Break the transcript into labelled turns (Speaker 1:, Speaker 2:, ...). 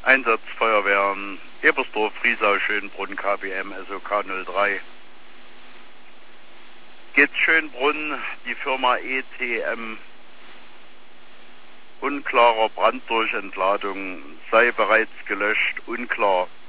Speaker 1: Einsatzfeuerwehren Ebersdorf, Friesau, Schönbrunn, KBM, SOK 03. Geht Schönbrunn, die Firma ETM. Unklarer Brand durch Entladung, sei bereits gelöscht, unklar.